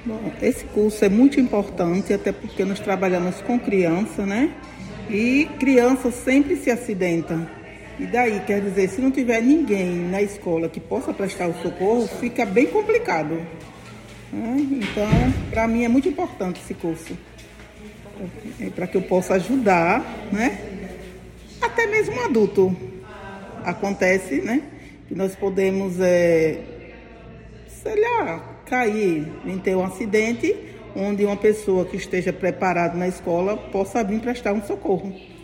Bom, esse curso é muito importante, até porque nós trabalhamos com criança, né? E criança sempre se acidenta. E daí, quer dizer, se não tiver ninguém na escola que possa prestar o socorro, fica bem complicado, né? Então, para mim é muito importante esse curso, para que eu possa ajudar, né? Até mesmo um adulto. Acontece, né? Que nós podemos, sei lá, cair em ter um acidente onde uma pessoa que esteja preparada na escola possa vir prestar um socorro.